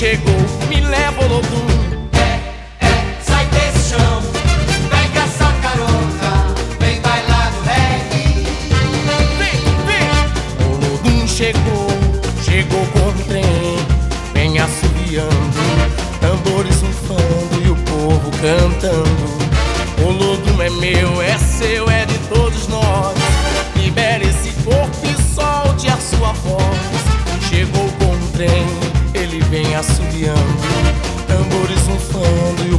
chegou, me leva Olodum. Sai desse chão, pega essa carona, vem bailar no reggae. Vem! Olodum chegou com o trem, vem assobiando, tambores ufando e o povo cantando. Olodum é meu, é seu, é de todos nós. Libere esse corpo e solte a sua voz. Chegou com o trem, ele vem assobiando, tambores ufando e